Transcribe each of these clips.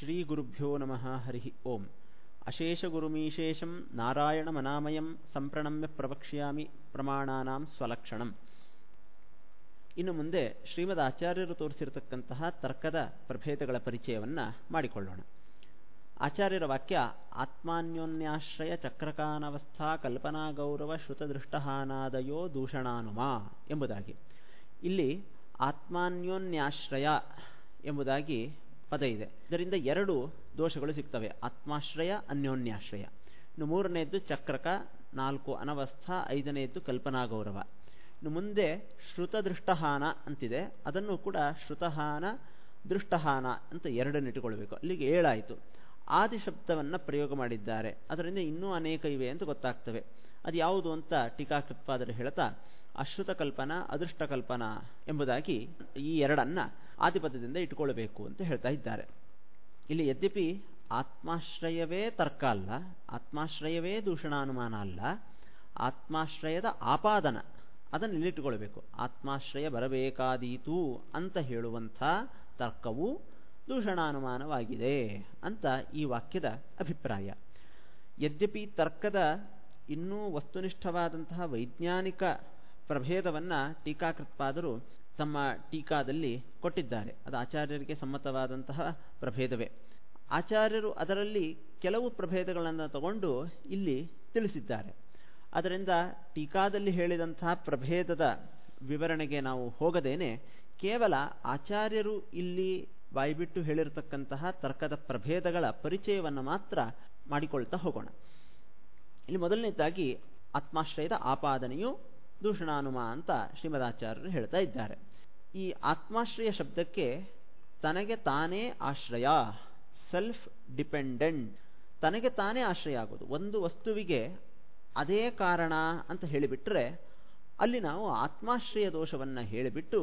ಶ್ರೀ ಗುರುಭ್ಯೋ ನಮಃ ಹರಿ ಓಂ. ಅಶೇಷ ಗುರುಮೀಶೇಷಂ ನಾರಾಯಣಮನಾಮಯಂ ಸಂಪ್ರಣಮ್ಯ ಪ್ರವಕ್ಷ್ಯಾಮಿ ಪ್ರಮಾಣಾನಾಂ ಸ್ವಲಕ್ಷಣಂ. ಇನ್ನು ಮುಂದೆ ಶ್ರೀಮದ್ ಆಚಾರ್ಯರು ತೋರಿಸಿರತಕ್ಕಂತಹ ತರ್ಕದ ಪ್ರಭೇದಗಳ ಪರಿಚಯವನ್ನು ಮಾಡಿಕೊಳ್ಳೋಣ. ಆಚಾರ್ಯರ ವಾಕ್ಯ ಆತ್ಮಾನ್ಯೋನ್ಯಾಶ್ರಯ ಚಕ್ರಕಾನವಸ್ಥಾ ಕಲ್ಪನಾ ಗೌರವ ಶ್ರುತದೃಷ್ಟಹಾನಾದಯೋ ದೂಷಣಾನುಮ ಎಂಬುದಾಗಿ. ಇಲ್ಲಿ ಆತ್ಮಾನ್ಯೋನ್ಯಾಶ್ರಯ ಎಂಬುದಾಗಿ ಪದ ಇದೆ. ಇದರಿಂದ ಎರಡು ದೋಷಗಳು ಸಿಗ್ತವೆ, ಆತ್ಮಾಶ್ರಯ, ಅನ್ಯೋನ್ಯಾಶ್ರಯ. ಇನ್ನು ಮೂರನೆಯದ್ದು ಚಕ್ರಕ, 4 ಅನವಸ್ಥಾ, 5ನೇದ್ದು ಕಲ್ಪನಾ ಗೌರವ. ಇನ್ನು ಮುಂದೆ ಶ್ರುತದೃಷ್ಟಹಾನ ಅಂತಿದೆ, ಅದನ್ನು ಕೂಡ ಶ್ರುತಹಾನ ದೃಷ್ಟಹಾನ ಅಂತ ಎರಡನ್ನಿಟ್ಟುಕೊಳ್ಬೇಕು. ಅಲ್ಲಿಗೆ 7 ಆಯಿತು. ಆದಿ ಶಬ್ದವನ್ನು ಪ್ರಯೋಗ ಮಾಡಿದ್ದಾರೆ, ಅದರಿಂದ ಇನ್ನೂ ಅನೇಕ ಇವೆ ಅಂತ ಗೊತ್ತಾಗ್ತವೆ. ಅದು ಯಾವುದು ಅಂತ ಟೀಕಾಕೃತ್ಪಾದರು ಹೇಳ್ತಾ ಅಶ್ರುತ ಕಲ್ಪನಾ ಅದೃಷ್ಟ ಕಲ್ಪನಾ ಎಂಬುದಾಗಿ ಈ ಎರಡನ್ನ ಆದಿಪದದಿಂದ ಇಟ್ಟುಕೊಳ್ಬೇಕು ಅಂತ ಹೇಳ್ತಾ ಇದ್ದಾರೆ. ಇಲ್ಲಿ ಯದ್ಯಪಿ ಆತ್ಮಾಶ್ರಯವೇ ತರ್ಕ ಅಲ್ಲ, ಆತ್ಮಾಶ್ರಯವೇ ದೂಷಣಾನುಮಾನ ಅಲ್ಲ, ಆತ್ಮಾಶ್ರಯದ ಆಪಾದನ ಅದನ್ನು ಇಲ್ಲಿಟ್ಟುಕೊಳ್ಬೇಕು. ಆತ್ಮಾಶ್ರಯ ಬರಬೇಕಾದೀತು ಅಂತ ಹೇಳುವಂಥ ತರ್ಕವು ದೂಷಣಾನುಮಾನವಾಗಿದೆ ಅಂತ ಈ ವಾಕ್ಯದ ಅಭಿಪ್ರಾಯ. ಯದ್ಯಪಿ ತರ್ಕದ ಇನ್ನೂ ವಸ್ತುನಿಷ್ಠವಾದಂತಹ ವೈಜ್ಞಾನಿಕ ಪ್ರಭೇದವನ್ನು ಟೀಕಾಕೃತ್ಪಾದರು ತಮ್ಮ ಟೀಕಾದಲ್ಲಿ ಕೊಟ್ಟಿದ್ದಾರೆ. ಅದು ಆಚಾರ್ಯರಿಗೆ ಸಮ್ಮತವಾದಂತಹ ಪ್ರಭೇದವೇ. ಆಚಾರ್ಯರು ಅದರಲ್ಲಿ ಕೆಲವು ಪ್ರಭೇದಗಳನ್ನು ತಗೊಂಡು ಇಲ್ಲಿ ತಿಳಿಸಿದ್ದಾರೆ. ಅದರಿಂದ ಟೀಕಾದಲ್ಲಿ ಹೇಳಿದಂತಹ ಪ್ರಭೇದದ ವಿವರಣೆಗೆ ನಾವು ಹೋಗದೇನೆ ಕೇವಲ ಆಚಾರ್ಯರು ಇಲ್ಲಿ ಬಾಯ್ಬಿಟ್ಟು ಹೇಳಿರತಕ್ಕಂತಹ ತರ್ಕದ ಪ್ರಭೇದಗಳ ಪರಿಚಯವನ್ನು ಮಾತ್ರ ಮಾಡಿಕೊಳ್ತಾ ಹೋಗೋಣ. ಇಲ್ಲಿ ಮೊದಲನೇದಾಗಿ ಆತ್ಮಾಶ್ರಯದ ಆಪಾದನೆಯು ದೂಷಣಾನುಮ ಅಂತ ಶ್ರೀಮದಾಚಾರ್ಯರು ಹೇಳ್ತಾ ಇದ್ದಾರೆ. ಈ ಆತ್ಮಾಶ್ರಯ ಶಬ್ದಕ್ಕೆ ತನಗೆ ತಾನೇ ಆಶ್ರಯ, ಸೆಲ್ಫ್ ಡಿಪೆಂಡೆಂಟ್, ತನಗೆ ತಾನೇ ಆಶ್ರಯ ಆಗೋದು. ಒಂದು ವಸ್ತುವಿಗೆ ಅದೇ ಕಾರಣ ಅಂತ ಹೇಳಿಬಿಟ್ರೆ ಅಲ್ಲಿ ನಾವು ಆತ್ಮಾಶ್ರಯ ದೋಷವನ್ನು ಹೇಳಿಬಿಟ್ಟು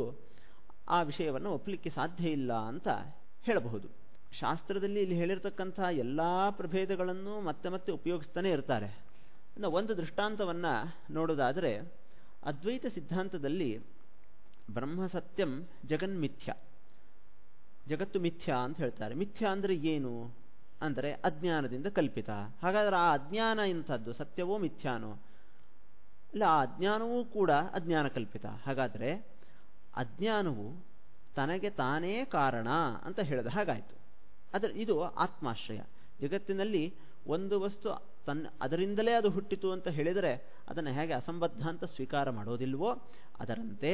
ಆ ವಿಷಯವನ್ನು ಒಪ್ಪಲಿಕ್ಕೆ ಸಾಧ್ಯ ಇಲ್ಲ ಅಂತ ಹೇಳಬಹುದು. ಶಾಸ್ತ್ರದಲ್ಲಿ ಇಲ್ಲಿ ಹೇಳಿರ್ತಕ್ಕಂಥ ಎಲ್ಲ ಪ್ರಭೇದಗಳನ್ನು ಮತ್ತೆ ಮತ್ತೆ ಉಪಯೋಗಿಸ್ತಾನೆ ಇರ್ತಾರೆ. ಒಂದು ದೃಷ್ಟಾಂತವನ್ನು ನೋಡೋದಾದರೆ, ಅದ್ವೈತ ಸಿದ್ಧಾಂತದಲ್ಲಿ ಬ್ರಹ್ಮ ಸತ್ಯಂ ಜಗನ್ಮಿಥ್ಯ, ಜಗತ್ತು ಮಿಥ್ಯಾ ಅಂತ ಹೇಳ್ತಾರೆ. ಮಿಥ್ಯಾ ಅಂದರೆ ಏನು ಅಂದರೆ ಅಜ್ಞಾನದಿಂದ ಕಲ್ಪಿತ. ಹಾಗಾದರೆ ಆ ಅಜ್ಞಾನ ಇಂಥದ್ದು, ಸತ್ಯವೋ ಮಿಥ್ಯಾನೋ? ಇಲ್ಲ, ಆ ಅಜ್ಞಾನವೂ ಕೂಡ ಅಜ್ಞಾನ ಕಲ್ಪಿತ. ಹಾಗಾದರೆ ಅಜ್ಞಾನವು ತನಗೆ ತಾನೇ ಕಾರಣ ಅಂತ ಹೇಳಿದ ಹಾಗಾಯಿತು. ಇದು ಆತ್ಮಾಶ್ರಯ. ಜಗತ್ತಿನಲ್ಲಿ ಒಂದು ವಸ್ತು ಅದರಿಂದಲೇ ಅದು ಹುಟ್ಟಿತು ಅಂತ ಹೇಳಿದರೆ ಅದನ್ನು ಹೇಗೆ ಅಸಂಬದ್ಧ ಅಂತ ಸ್ವೀಕಾರ ಮಾಡೋದಿಲ್ವೋ, ಅದರಂತೆ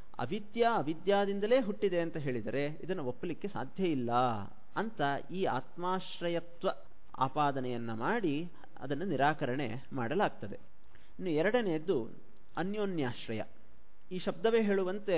ಅವಿದ್ಯಾದಿಂದಲೇ ಹುಟ್ಟಿದೆ ಅಂತ ಹೇಳಿದರೆ ಇದನ್ನು ಒಪ್ಪಲಿಕ್ಕೆ ಸಾಧ್ಯ ಇಲ್ಲ ಅಂತ ಈ ಆತ್ಮಾಶ್ರಯತ್ವ ಆಪಾದನೆಯನ್ನು ಮಾಡಿ ಅದನ್ನು ನಿರಾಕರಣೆ ಮಾಡಲಾಗ್ತದೆ. ಇನ್ನು ಎರಡನೆಯದ್ದು ಅನ್ಯೋನ್ಯಾಶ್ರಯ. ಈ ಶಬ್ದವೇ ಹೇಳುವಂತೆ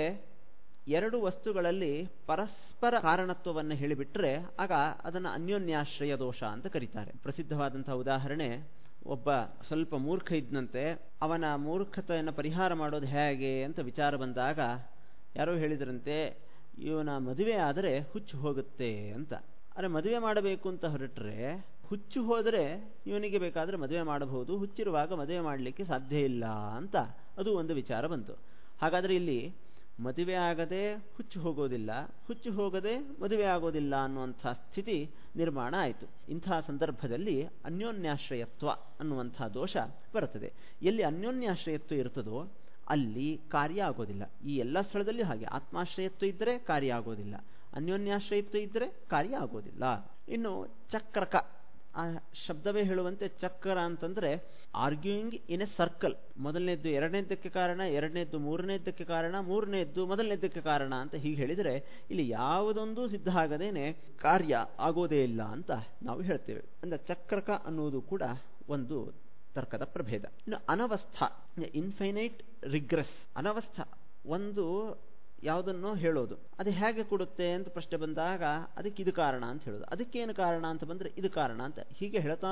ಎರಡು ವಸ್ತುಗಳಲ್ಲಿ ಪರಸ್ಪರ ಕಾರಣತ್ವವನ್ನು ಹೇಳಿಬಿಟ್ರೆ ಆಗ ಅದನ್ನು ಅನ್ಯೋನ್ಯಾಶ್ರಯ ದೋಷ ಅಂತ ಕರೀತಾರೆ. ಪ್ರಸಿದ್ಧವಾದಂತಹ ಉದಾಹರಣೆ, ಒಬ್ಬ ಸ್ವಲ್ಪ ಮೂರ್ಖ ಇದ್ದಂತೆ, ಅವನ ಮೂರ್ಖತೆಯನ್ನು ಪರಿಹಾರ ಮಾಡೋದು ಹೇಗೆ ಅಂತ ವಿಚಾರ ಬಂದಾಗ ಯಾರೋ ಹೇಳಿದ್ರಂತೆ, ಇವನ ಮದುವೆ ಆದರೆ ಹುಚ್ಚು ಹೋಗುತ್ತೆ ಅಂತ. ಆದರೆ ಮದುವೆ ಮಾಡಬೇಕು ಅಂತ ಹೊರಟ್ರೆ ಹುಚ್ಚು ಹೋದರೆ ಇವನಿಗೆ ಬೇಕಾದರೆ ಮದುವೆ ಮಾಡಬಹುದು, ಹುಚ್ಚಿರುವಾಗ ಮದುವೆ ಮಾಡಲಿಕ್ಕೆ ಸಾಧ್ಯ ಇಲ್ಲ ಅಂತ ಅದು ಒಂದು ವಿಚಾರ ಬಂತು. ಹಾಗಾದರೆ ಇಲ್ಲಿ ಮದುವೆ ಆಗದೆ ಹುಚ್ಚು ಹೋಗೋದಿಲ್ಲ, ಹುಚ್ಚು ಹೋಗದೆ ಮದುವೆ ಆಗೋದಿಲ್ಲ ಅನ್ನುವಂಥ ಸ್ಥಿತಿ ನಿರ್ಮಾಣ ಆಯಿತು. ಇಂತಹ ಸಂದರ್ಭದಲ್ಲಿ ಅನ್ಯೋನ್ಯಾಶ್ರಯತ್ವ ಅನ್ನುವಂಥ ದೋಷ ಬರುತ್ತದೆ. ಎಲ್ಲಿ ಅನ್ಯೋನ್ಯಾಶ್ರಯತ್ವ ಇರ್ತದೋ ಅಲ್ಲಿ ಕಾರ್ಯ ಆಗೋದಿಲ್ಲ. ಈ ಎಲ್ಲ ಸ್ಥಳದಲ್ಲಿ ಹಾಗೆ ಆತ್ಮಾಶ್ರಯತ್ವ ಇದ್ದರೆ ಕಾರ್ಯ ಆಗೋದಿಲ್ಲ, ಅನ್ಯೋನ್ಯಾಶ್ರಯತ್ವ ಇದ್ದರೆ ಕಾರ್ಯ ಆಗೋದಿಲ್ಲ. ಇನ್ನು ಚಕ್ರಕ, ಆ ಶಬ್ದವೇ ಹೇಳುವಂತೆ ಚಕ್ರ ಅಂತಂದ್ರೆ ಆರ್ಗ್ಯೂಯಿಂಗ್ ಇನ್ ಎ ಸರ್ಕಲ್. ಮೊದಲನೇದ್ದು ಎರಡನೇದ್ದಕ್ಕೆ ಕಾರಣ, ಎರಡನೇದ್ದು ಮೂರನೇದ್ದಕ್ಕೆ ಕಾರಣ, ಮೂರನೇದ್ದು ಮೊದಲನೇದ್ದಕ್ಕೆ ಕಾರಣ ಅಂತ ಹೀಗೆ ಹೇಳಿದರೆ ಇಲ್ಲಿ ಯಾವುದೊಂದು ಸಿದ್ಧ ಆಗದೇನೆ ಕಾರ್ಯ ಆಗೋದೇ ಇಲ್ಲ ಅಂತ ನಾವು ಹೇಳ್ತೇವೆ. ಅಂದ್ರೆ ಚಕ್ರಕ ಅನ್ನುವುದು ಕೂಡ ಒಂದು ತರ್ಕದ ಪ್ರಭೇದ. ಇನ್ನು ಅನವಸ್ಥಾ, ಇನ್ಫೈನೈಟ್ ರಿಗ್ರೆಸ್. ಅನವಸ್ಥಾ ಒಂದು ಯಾವುದನ್ನೋ ಹೇಳೋದು, ಅದು ಹೇಗೆ ಕೊಡುತ್ತೆ ಅಂತ ಪ್ರಶ್ನೆ ಬಂದಾಗ ಅದಕ್ಕೆ ಇದು ಕಾರಣ ಅಂತ ಹೇಳೋದು, ಅದಕ್ಕೇನು ಕಾರಣ ಅಂತ ಬಂದರೆ ಇದು ಕಾರಣ ಅಂತ ಹೀಗೆ ಹೇಳ್ತಾ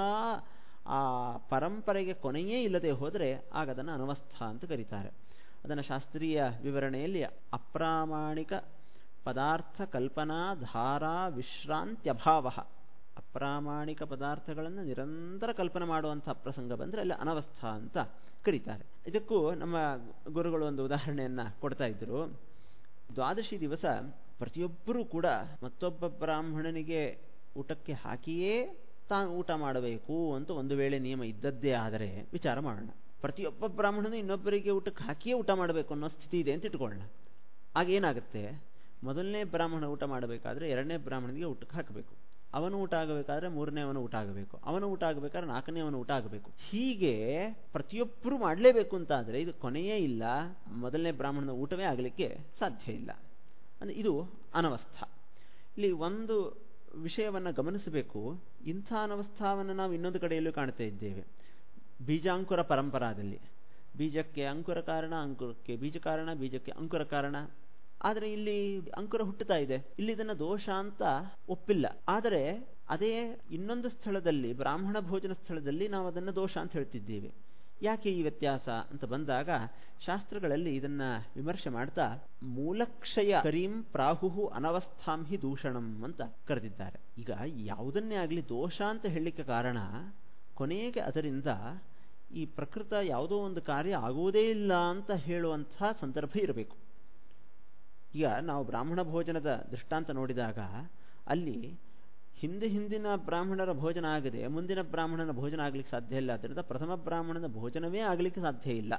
ಆ ಪರಂಪರೆಗೆ ಕೊನೆಯೇ ಇಲ್ಲದೆ ಹೋದರೆ ಆಗ ಅದನ್ನು ಅನವಸ್ಥಾ ಅಂತ ಕರೀತಾರೆ. ಅದನ್ನು ಶಾಸ್ತ್ರೀಯ ವಿವರಣೆಯಲ್ಲಿ ಅಪ್ರಾಮಾಣಿಕ ಪದಾರ್ಥ ಕಲ್ಪನಾ ಧಾರಾ ವಿಶ್ರಾಂತ್ಯಭಾವ, ಅಪ್ರಾಮಾಣಿಕ ಪದಾರ್ಥಗಳನ್ನು ನಿರಂತರ ಕಲ್ಪನೆ ಮಾಡುವಂಥ ಪ್ರಸಂಗ ಬಂದರೆ ಅಲ್ಲಿ ಅನವಸ್ಥಾ ಅಂತ ಕರೀತಾರೆ. ಇದಕ್ಕೂ ನಮ್ಮ ಗುರುಗಳು ಒಂದು ಉದಾಹರಣೆಯನ್ನು ಕೊಡ್ತಾ ಇದ್ದರು. ದ್ವಾದಶಿ ದಿವಸ ಪ್ರತಿಯೊಬ್ಬರೂ ಕೂಡ ಮತ್ತೊಬ್ಬ ಬ್ರಾಹ್ಮಣನಿಗೆ ಊಟಕ್ಕೆ ಹಾಕಿಯೇ ತಾನು ಊಟ ಮಾಡಬೇಕು ಅಂತ ಒಂದು ವೇಳೆ ನಿಯಮ ಇದ್ದದ್ದೇ ಆದರೆ ವಿಚಾರ ಮಾಡೋಣ. ಪ್ರತಿಯೊಬ್ಬ ಬ್ರಾಹ್ಮಣನು ಇನ್ನೊಬ್ಬರಿಗೆ ಊಟಕ್ಕೆ ಹಾಕಿಯೇ ಊಟ ಮಾಡಬೇಕು ಅನ್ನೋ ಸ್ಥಿತಿ ಇದೆ ಅಂತ ಇಟ್ಕೊಳ್ಳೋಣ. ಆಗೇನಾಗುತ್ತೆ, ಮೊದಲನೇ ಬ್ರಾಹ್ಮಣ ಊಟ ಮಾಡಬೇಕಾದ್ರೆ ಎರಡನೇ ಬ್ರಾಹ್ಮಣನಿಗೆ ಊಟಕ್ಕೆ ಹಾಕಬೇಕು, ಅವನು ಊಟ ಆಗಬೇಕಾದ್ರೆ ಮೂರನೇ ಅವನು ಊಟ ಆಗಬೇಕು, ಅವನು ಊಟ ಆಗಬೇಕಾದ್ರೆ ನಾಲ್ಕನೇ ಅವನು ಊಟ ಆಗಬೇಕು. ಹೀಗೆ ಪ್ರತಿಯೊಬ್ಬರು ಮಾಡಲೇಬೇಕು ಅಂತ ಆದರೆ ಇದು ಕೊನೆಯೇ ಇಲ್ಲ, ಮೊದಲನೇ ಬ್ರಾಹ್ಮಣನ ಊಟವೇ ಆಗಲಿಕ್ಕೆ ಸಾಧ್ಯ ಇಲ್ಲ. ಅಂದರೆ ಇದು ಅನವಸ್ಥ. ಇಲ್ಲಿ ಒಂದು ವಿಷಯವನ್ನು ಗಮನಿಸಬೇಕು. ಇಂಥ ಅನವಸ್ಥಾವನ್ನು ನಾವು ಇನ್ನೊಂದು ಕಡೆಯಲ್ಲೂ ಕಾಣ್ತಾ ಇದ್ದೇವೆ. ಬೀಜಾಂಕುರ ಪರಂಪರಾದಲ್ಲಿ ಬೀಜಕ್ಕೆ ಅಂಕುರ ಕಾರಣ, ಅಂಕುರಕ್ಕೆ ಬೀಜ ಕಾರಣ, ಬೀಜಕ್ಕೆ ಅಂಕುರ ಕಾರಣ. ಆದರೆ ಇಲ್ಲಿ ಅಂಕುರ ಹುಟ್ಟುತ್ತಾ ಇದೆ, ಇಲ್ಲಿ ಇದನ್ನು ದೋಷ ಅಂತ ಒಪ್ಪಿಲ್ಲ. ಆದರೆ ಅದೇ ಇನ್ನೊಂದು ಸ್ಥಳದಲ್ಲಿ, ಬ್ರಾಹ್ಮಣ ಭೋಜನ ಸ್ಥಳದಲ್ಲಿ ನಾವು ಅದನ್ನು ದೋಷ ಅಂತ ಹೇಳ್ತಿದ್ದೇವೆ. ಯಾಕೆ ಈ ವ್ಯತ್ಯಾಸ ಅಂತ ಬಂದಾಗ ಶಾಸ್ತ್ರಗಳಲ್ಲಿ ಇದನ್ನ ವಿಮರ್ಶೆ ಮಾಡ್ತಾ ಮೂಲಕ್ಷಯ ಕರೀಂ ಪ್ರಾಹುಹು ಅನವಸ್ಥಾಂ ಹಿ ದೂಷಣಂ ಅಂತ ಕರೆದಿದ್ದಾರೆ. ಈಗ ಯಾವುದನ್ನೇ ಆಗಲಿ ದೋಷ ಅಂತ ಹೇಳಲಿಕ್ಕೆ ಕಾರಣ, ಕೊನೆಗೆ ಅದರಿಂದ ಈ ಪ್ರಕೃತ ಯಾವುದೋ ಒಂದು ಕಾರ್ಯ ಆಗುವುದೇ ಇಲ್ಲ ಅಂತ ಹೇಳುವಂತಹ ಸಂದರ್ಭ ಇರಬೇಕು. ಈಗ ನಾವು ಬ್ರಾಹ್ಮಣ ಭೋಜನದ ದೃಷ್ಟಾಂತ ನೋಡಿದಾಗ ಅಲ್ಲಿ ಹಿಂದಿನ ಬ್ರಾಹ್ಮಣರ ಭೋಜನ ಆಗದೆ ಮುಂದಿನ ಬ್ರಾಹ್ಮಣನ ಭೋಜನ ಆಗ್ಲಿಕ್ಕೆ ಸಾಧ್ಯ ಇಲ್ಲ. ಆದ್ದರಿಂದ ಪ್ರಥಮ ಬ್ರಾಹ್ಮಣನ ಭೋಜನವೇ ಆಗಲಿಕ್ಕೆ ಸಾಧ್ಯ ಇಲ್ಲ.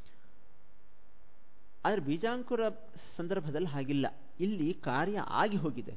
ಆದರೆ ಬೀಜಾಂಕುರ ಸಂದರ್ಭದಲ್ಲಿ ಹಾಗಿಲ್ಲ. ಇಲ್ಲಿ ಕಾರ್ಯ ಆಗಿ ಹೋಗಿದೆ.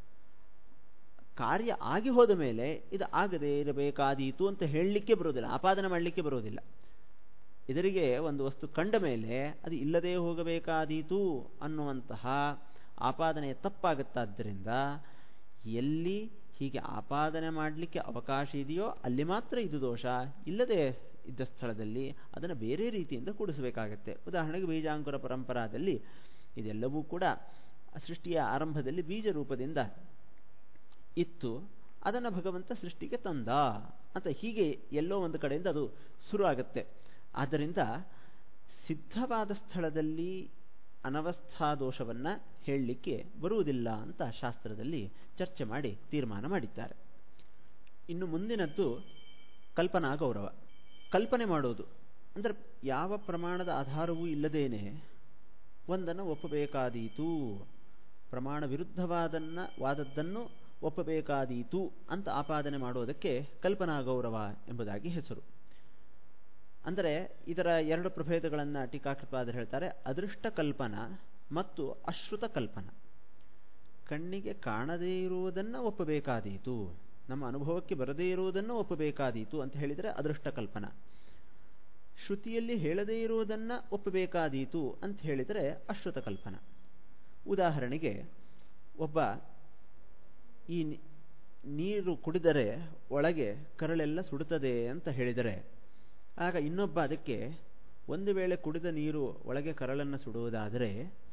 ಕಾರ್ಯ ಆಗಿ ಹೋದ ಮೇಲೆ ಇದು ಆಗದೆ ಇರಬೇಕಾದೀತು ಅಂತ ಹೇಳಲಿಕ್ಕೆ ಬರೋದಿಲ್ಲ, ಆಪಾದನೆ ಮಾಡಲಿಕ್ಕೆ ಬರೋದಿಲ್ಲ. ಎದುರಿಗೆ ಒಂದು ವಸ್ತು ಕಂಡ ಮೇಲೆ ಅದು ಇಲ್ಲದೆ ಹೋಗಬೇಕಾದೀತು ಅನ್ನುವಂತಹ ಆಪಾದನೆ ತಪ್ಪಾಗುತ್ತಾದ್ದರಿಂದ ಎಲ್ಲಿ ಹೀಗೆ ಆಪಾದನೆ ಮಾಡಲಿಕ್ಕೆ ಅವಕಾಶ ಇದೆಯೋ ಅಲ್ಲಿ ಮಾತ್ರ ಇದು ದೋಷ, ಇಲ್ಲದೆ ಇದ್ದ ಸ್ಥಳದಲ್ಲಿ ಅದನ್ನು ಬೇರೆ ರೀತಿಯಿಂದ ಕೂಡಿಸಬೇಕಾಗತ್ತೆ. ಉದಾಹರಣೆಗೆ ಬೀಜಾಂಕುರ ಪರಂಪರಾದಲ್ಲಿ ಇದೆಲ್ಲವೂ ಕೂಡ ಸೃಷ್ಟಿಯ ಆರಂಭದಲ್ಲಿ ಬೀಜ ರೂಪದಿಂದ ಇತ್ತು, ಅದನ್ನು ಭಗವಂತ ಸೃಷ್ಟಿಗೆ ತಂದ ಅಂತ ಹೀಗೆ ಎಲ್ಲೋ ಒಂದು ಕಡೆಯಿಂದ ಅದು ಶುರು ಆಗುತ್ತೆ. ಆದ್ದರಿಂದ ಸಿದ್ಧವಾದ ಸ್ಥಳದಲ್ಲಿ ಅನವಸ್ಥಾ ದೋಷವನ್ನು ಹೇಳಲಿಕ್ಕೆ ಬರುವುದಿಲ್ಲ ಅಂತ ಶಾಸ್ತ್ರದಲ್ಲಿ ಚರ್ಚೆ ಮಾಡಿ ತೀರ್ಮಾನ ಮಾಡಿದ್ದಾರೆ. ಇನ್ನು ಮುಂದಿನದ್ದು ಕಲ್ಪನಾ ಗೌರವ. ಕಲ್ಪನೆ ಮಾಡೋದು ಅಂದರೆ ಯಾವ ಪ್ರಮಾಣದ ಆಧಾರವೂ ಇಲ್ಲದೇನೆ ಒಂದನ್ನು ಒಪ್ಪಬೇಕಾದೀತು, ಪ್ರಮಾಣ ವಿರುದ್ಧವಾದದ್ದನ್ನು ಒಪ್ಪಬೇಕಾದೀತು ಅಂತ ಆಪಾದನೆ ಮಾಡೋದಕ್ಕೆ ಕಲ್ಪನಾ ಗೌರವ ಎಂಬುದಾಗಿ ಹೆಸರು. ಅಂದರೆ ಇದರ ಎರಡು ಪ್ರಭೇದಗಳನ್ನು ಟೀಕಾಕೃತ್ಪಾದರು ಹೇಳ್ತಾರೆ. ಅದೃಷ್ಟ ಕಲ್ಪನ ಮತ್ತು ಅಶ್ರುತ ಕಲ್ಪನ. ಕಣ್ಣಿಗೆ ಕಾಣದೇ ಇರುವುದನ್ನು ಒಪ್ಪಬೇಕಾದೀತು, ನಮ್ಮ ಅನುಭವಕ್ಕೆ ಬರದೇ ಇರುವುದನ್ನು ಒಪ್ಪಬೇಕಾದೀತು ಅಂತ ಹೇಳಿದರೆ ಅದೃಷ್ಟ ಕಲ್ಪನ. ಶ್ರುತಿಯಲ್ಲಿ ಹೇಳದೇ ಇರುವುದನ್ನು ಒಪ್ಪಬೇಕಾದೀತು ಅಂತ ಹೇಳಿದರೆ ಅಶ್ರುತ ಕಲ್ಪನ. ಉದಾಹರಣೆಗೆ ಒಬ್ಬ ಈ ನೀರು ಕುಡಿದರೆ ಒಳಗೆ ಕರಳೆಲ್ಲ ಸುಡುತ್ತದೆ ಅಂತ ಹೇಳಿದರೆ, ಆಗ ಇನ್ನೊಬ್ಬ ಅದಕ್ಕೆ ಒಂದು ವೇಳೆ ಕುಡಿದ ನೀರು ಒಳಗೆ ಕರಳನ್ನು ಸುಡುವುದಾದರೆ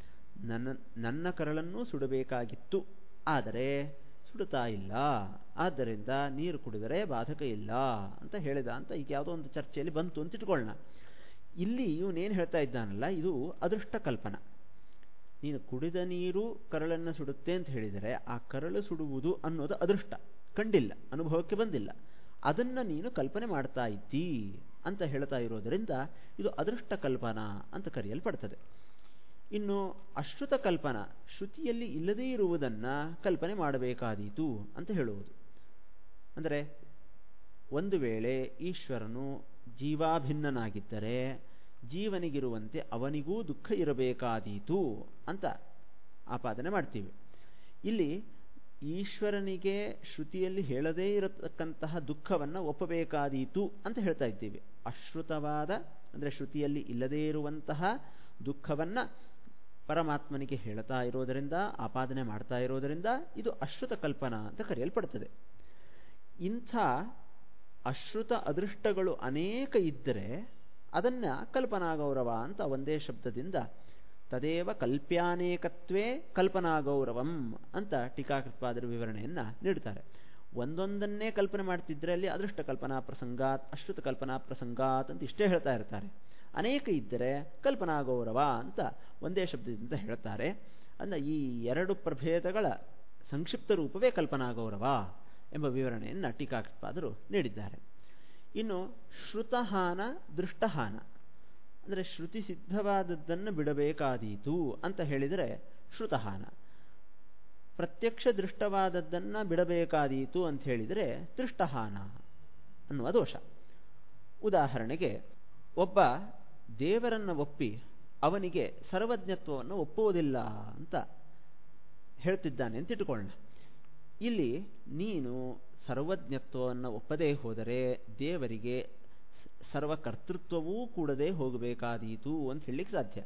ನನ್ನ ಕರಳನ್ನೂ ಸುಡಬೇಕಾಗಿತ್ತು, ಆದರೆ ಸುಡುತ್ತಾ ಇಲ್ಲ, ಆದ್ದರಿಂದ ನೀರು ಕುಡಿದರೆ ಬಾಧಕ ಇಲ್ಲ ಅಂತ ಹೇಳಿದ ಅಂತ ಈಗ ಯಾವುದೋ ಒಂದು ಚರ್ಚೆಯಲ್ಲಿ ಬಂತು ಅಂತ ಇಟ್ಕೊಳ್ಳೋಣ. ಇಲ್ಲಿ ಇವನೇನು ಹೇಳ್ತಾ ಇದ್ದಾನಲ್ಲ, ಇದು ಅದೃಷ್ಟ ಕಲ್ಪನ. ನೀನು ಕುಡಿದ ನೀರು ಕರಳನ್ನು ಸುಡುತ್ತೆ ಅಂತ ಹೇಳಿದರೆ ಆ ಕರಳು ಸುಡುವುದು ಅನ್ನೋದು ಅದೃಷ್ಟ, ಕಂಡಿಲ್ಲ, ಅನುಭವಕ್ಕೆ ಬಂದಿಲ್ಲ, ಅದನ್ನು ನೀನು ಕಲ್ಪನೆ ಮಾಡ್ತಾ ಇದ್ದೀ ಅಂತ ಹೇಳ್ತಾ ಇರೋದರಿಂದ ಇದು ಅದೃಷ್ಟ ಕಲ್ಪನಾ ಅಂತ ಕರೆಯಲ್ಪಡ್ತದೆ. ಇನ್ನು ಅಶ್ರುತ ಕಲ್ಪನಾ, ಶ್ರುತಿಯಲ್ಲಿ ಇಲ್ಲದೇ ಇರುವುದನ್ನು ಕಲ್ಪನೆ ಮಾಡಬೇಕಾದೀತು ಅಂತ ಹೇಳುವುದು. ಅಂದರೆ ಒಂದು ವೇಳೆ ಈಶ್ವರನು ಜೀವಾಭಿನ್ನನಾಗಿದ್ದರೆ ಜೀವನಿಗಿರುವಂತೆ ಅವನಿಗೂ ದುಃಖ ಇರಬೇಕಾದೀತು ಅಂತ ಆಪಾದನೆ ಮಾಡ್ತೀವಿ. ಇಲ್ಲಿ ಈಶ್ವರನಿಗೆ ಶ್ರುತಿಯಲ್ಲಿ ಹೇಳದೇ ಇರತಕ್ಕಂತಹ ದುಃಖವನ್ನು ಒಪ್ಪಬೇಕಾದೀತು ಅಂತ ಹೇಳ್ತಾ ಇದ್ದೀವಿ. ಅಶ್ರುತವಾದ ಅಂದರೆ ಶ್ರುತಿಯಲ್ಲಿ ಇಲ್ಲದೇ ಇರುವಂತಹ ದುಃಖವನ್ನು ಪರಮಾತ್ಮನಿಗೆ ಹೇಳ್ತಾ ಇರೋದರಿಂದ, ಆಪಾದನೆ ಮಾಡ್ತಾ ಇರೋದರಿಂದ ಇದು ಅಶ್ರುತ ಕಲ್ಪನಾ ಅಂತ ಕರೆಯಲ್ಪಡ್ತದೆ. ಇಂಥ ಅಶ್ರುತ ಅದೃಷ್ಟಗಳು ಅನೇಕ ಇದ್ದರೆ ಅದನ್ನು ಕಲ್ಪನಾ ಗೌರವ ಅಂತ ಒಂದೇ ಶಬ್ದದಿಂದ ತದೇವ ಕಲ್ಪ್ಯಾನೇಕತ್ವೇ ಕಲ್ಪನಾ ಗೌರವಂ ಅಂತ ಟೀಕಾಕೃತ್ಪಾದರ ವಿವರಣೆಯನ್ನು ನೀಡ್ತಾರೆ. ಒಂದೊಂದನ್ನೇ ಕಲ್ಪನೆ ಮಾಡ್ತಿದ್ರೆ ಅಲ್ಲಿ ಅದೃಷ್ಟ ಕಲ್ಪನಾ ಪ್ರಸಂಗಾತ್, ಅಶ್ರುತ ಕಲ್ಪನಾ ಪ್ರಸಂಗಾತ್ ಅಂತ ಇಷ್ಟೇ ಹೇಳ್ತಾ ಇರ್ತಾರೆ. ಅನೇಕ ಇದ್ದರೆ ಕಲ್ಪನಾ ಗೌರವ ಅಂತ ಒಂದೇ ಶಬ್ದದಿಂದ ಹೇಳ್ತಾರೆ. ಅಂದರೆ ಈ ಎರಡು ಪ್ರಭೇದಗಳ ಸಂಕ್ಷಿಪ್ತ ರೂಪವೇ ಕಲ್ಪನಾ ಗೌರವ ಎಂಬ ವಿವರಣೆಯನ್ನು ಟೀಕಾಕೃತ್ಪಾದರು ನೀಡಿದ್ದಾರೆ. ಇನ್ನು ಶ್ರುತಹಾನ ದೃಷ್ಟಹಾನ ಅಂದರೆ ಶ್ರುತಿ ಸಿದ್ಧವಾದದ್ದನ್ನು ಬಿಡಬೇಕಾದೀತು ಅಂತ ಹೇಳಿದರೆ ಶ್ರುತಹಾನ. ಪ್ರತ್ಯಕ್ಷ ದೃಷ್ಟವಾದದ್ದನ್ನು ಬಿಡಬೇಕಾದೀತು ಅಂತ ಹೇಳಿದರೆ ದೃಷ್ಟಹಾನ ಅನ್ನುವ ದೋಷ. ಉದಾಹರಣೆಗೆ, ಒಬ್ಬ ದೇವರನ್ನು ಒಪ್ಪಿ ಅವನಿಗೆ ಸರ್ವಜ್ಞತ್ವವನ್ನು ಒಪ್ಪುವುದಿಲ್ಲ ಅಂತ ಹೇಳ್ತಿದ್ದಾನೆ ಅಂತ ಇಟ್ಟುಕೊಳ್ಳೋಣ. ಇಲ್ಲಿ ನೀನು ಸರ್ವಜ್ಞತ್ವವನ್ನು ಒಪ್ಪದೇ ಹೋದರೆ ದೇವರಿಗೆ ಸರ್ವಕರ್ತೃತ್ವವೂ ಕೂಡದೇ ಹೋಗಬೇಕಾದೀತು ಅಂತ ಹೇಳಲಿಕ್ಕೆ ಸಾಧ್ಯ.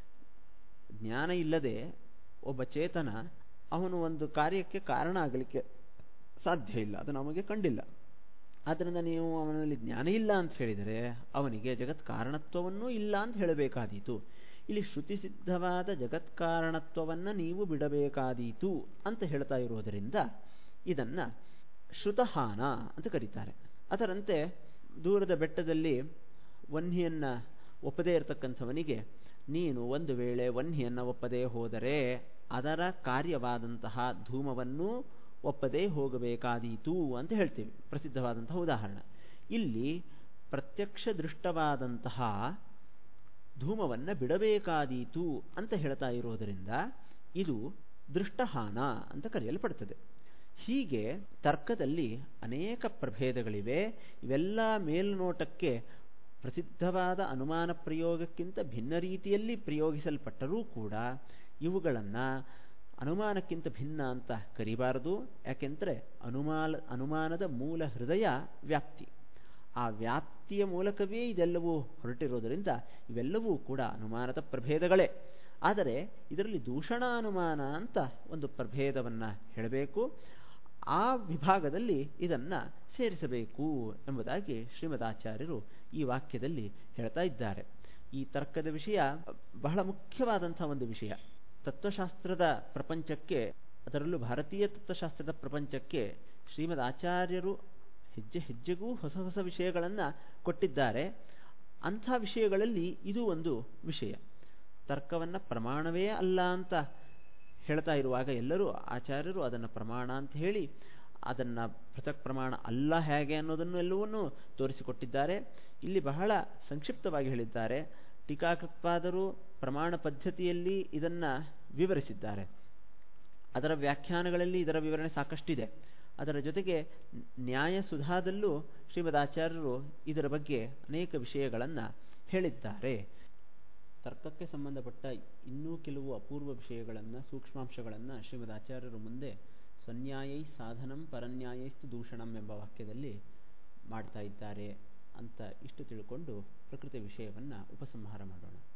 ಜ್ಞಾನ ಇಲ್ಲದೆ ಒಬ್ಬ ಚೇತನ ಅವನು ಒಂದು ಕಾರ್ಯಕ್ಕೆ ಕಾರಣ ಆಗಲಿಕ್ಕೆ ಸಾಧ್ಯ ಇಲ್ಲ, ಅದು ನಮಗೆ ಕಂಡಿಲ್ಲ. ಆದ್ದರಿಂದ ನೀವು ಅವನಲ್ಲಿ ಜ್ಞಾನ ಇಲ್ಲ ಅಂತ ಹೇಳಿದರೆ ಅವನಿಗೆ ಜಗತ್ ಕಾರಣತ್ವವನ್ನೂ ಇಲ್ಲ ಅಂತ ಹೇಳಬೇಕಾದೀತು. ಇಲ್ಲಿ ಶ್ರುತಿಸಿದ್ಧವಾದ ಜಗತ್ಕಾರಣತ್ವವನ್ನು ನೀವು ಬಿಡಬೇಕಾದೀತು ಅಂತ ಹೇಳ್ತಾ ಇರೋದರಿಂದ ಇದನ್ನು ಶ್ರುತಹಾನ ಅಂತ ಕರೀತಾರೆ. ಅದರಂತೆ ದೂರದ ಬೆಟ್ಟದಲ್ಲಿ ವನ್ಹಿಯನ್ನು ಒಪ್ಪದೇ ಇರತಕ್ಕಂಥವನಿಗೆ ನೀನು ಒಂದು ವೇಳೆ ವನ್ಹಿಯನ್ನು ಒಪ್ಪದೇ ಹೋದರೆ ಅದರ ಕಾರ್ಯವಾದಂತಹ ಧೂಮವನ್ನು ಒಪ್ಪದೇ ಹೋಗಬೇಕಾದೀತು ಅಂತ ಹೇಳ್ತೀವಿ. ಪ್ರಸಿದ್ಧವಾದಂತಹ ಉದಾಹರಣೆ. ಇಲ್ಲಿ ಪ್ರತ್ಯಕ್ಷ ದೃಷ್ಟವಾದಂತಹ ಧೂಮವನ್ನು ಬಿಡಬೇಕಾದೀತು ಅಂತ ಹೇಳ್ತಾ ಇರೋದರಿಂದ ಇದು ದೃಷ್ಟಹಾನ ಅಂತ ಕರೆಯಲ್ಪಡ್ತದೆ. ಹೀಗೆ ತರ್ಕದಲ್ಲಿ ಅನೇಕ ಪ್ರಭೇದಗಳಿವೆ. ಇವೆಲ್ಲ ಮೇಲ್ನೋಟಕ್ಕೆ ಪ್ರಸಿದ್ಧವಾದ ಅನುಮಾನ ಪ್ರಯೋಗಕ್ಕಿಂತ ಭಿನ್ನ ರೀತಿಯಲ್ಲಿ ಪ್ರಯೋಗಿಸಲ್ಪಟ್ಟರೂ ಕೂಡ ಇವುಗಳನ್ನು ಅನುಮಾನಕ್ಕಿಂತ ಭಿನ್ನ ಅಂತ ಕರಿಬಾರದು. ಯಾಕೆಂದರೆ ಅನುಮಾನದ ಮೂಲ ಹೃದಯ ವ್ಯಾಪ್ತಿ. ಆ ವ್ಯಾಪ್ತಿಯ ಮೂಲಕವೇ ಇದೆಲ್ಲವೂ ಹೊರಟಿರೋದರಿಂದ ಇವೆಲ್ಲವೂ ಕೂಡ ಅನುಮಾನದ ಪ್ರಭೇದಗಳೇ. ಆದರೆ ಇದರಲ್ಲಿ ದೂಷಣಾನುಮಾನ ಅಂತ ಒಂದು ಪ್ರಭೇದವನ್ನು ಹೇಳಬೇಕು. ಆ ವಿಭಾಗದಲ್ಲಿ ಇದನ್ನು ಸೇರಿಸಬೇಕು ಎಂಬುದಾಗಿ ಶ್ರೀಮದಾಚಾರ್ಯರು ಈ ವಾಕ್ಯದಲ್ಲಿ ಹೇಳ್ತಾ ಇದ್ದಾರೆ. ಈ ತರ್ಕದ ವಿಷಯ ಬಹಳ ಮುಖ್ಯವಾದಂಥ ಒಂದು ವಿಷಯ. ತತ್ವಶಾಸ್ತ್ರದ ಪ್ರಪಂಚಕ್ಕೆ, ಅದರಲ್ಲೂ ಭಾರತೀಯ ತತ್ವಶಾಸ್ತ್ರದ ಪ್ರಪಂಚಕ್ಕೆ ಶ್ರೀಮದ್ ಆಚಾರ್ಯರು ಹೆಜ್ಜೆ ಹೆಜ್ಜೆಗೂ ಹೊಸ ಹೊಸ ವಿಷಯಗಳನ್ನು ಕೊಟ್ಟಿದ್ದಾರೆ. ಅಂಥ ವಿಷಯಗಳಲ್ಲಿ ಇದು ಒಂದು ವಿಷಯ. ತರ್ಕವನ್ನು ಪ್ರಮಾಣವೇ ಅಲ್ಲ ಅಂತ ಹೇಳ್ತಾ ಇರುವಾಗ ಎಲ್ಲರೂ ಆಚಾರ್ಯರು ಅದನ್ನು ಪ್ರಮಾಣ ಅಂತ ಹೇಳಿ ಅದನ್ನು ಪೃಥಕ್ ಪ್ರಮಾಣ ಅಲ್ಲ ಹೇಗೆ ಅನ್ನೋದನ್ನು ಎಲ್ಲವನ್ನೂ ತೋರಿಸಿಕೊಟ್ಟಿದ್ದಾರೆ. ಇಲ್ಲಿ ಬಹಳ ಸಂಕ್ಷಿಪ್ತವಾಗಿ ಹೇಳಿದ್ದಾರೆ. ಟೀಕಾಕೃತ್ಪಾದರು ಪ್ರಮಾಣ ಪದ್ಧತಿಯಲ್ಲಿ ಇದನ್ನು ವಿವರಿಸಿದ್ದಾರೆ. ಅದರ ವ್ಯಾಖ್ಯಾನಗಳಲ್ಲಿ ಇದರ ವಿವರಣೆ ಸಾಕಷ್ಟಿದೆ. ಅದರ ಜೊತೆಗೆ ನ್ಯಾಯಸುಧಾದಲ್ಲೂ ಶ್ರೀಮದಾಚಾರ್ಯರು ಇದರ ಬಗ್ಗೆ ಅನೇಕ ವಿಷಯಗಳನ್ನು ಹೇಳಿದ್ದಾರೆ. ತರ್ಕಕ್ಕೆ ಸಂಬಂಧಪಟ್ಟ ಇನ್ನೂ ಕೆಲವು ಅಪೂರ್ವ ವಿಷಯಗಳನ್ನು, ಸೂಕ್ಷ್ಮಾಂಶಗಳನ್ನು ಶ್ರೀಮದಾಚಾರ್ಯರು ಮುಂದೆ ಸ್ವನ್ಯಾಯೈ ಸಾಧನಂ ಪರನ್ಯಾಯೈಸ್ತು ದೂಷಣಂ ಎಂಬ ವಾಕ್ಯದಲ್ಲಿ ಮಾಡ್ತಾ ಇದ್ದಾರೆ ಅಂತ ಇಷ್ಟು ತಿಳ್ಕೊಂಡು ಪ್ರಕೃತಿ ವಿಷಯವನ್ನು ಉಪಸಂಹಾರ ಮಾಡೋಣ.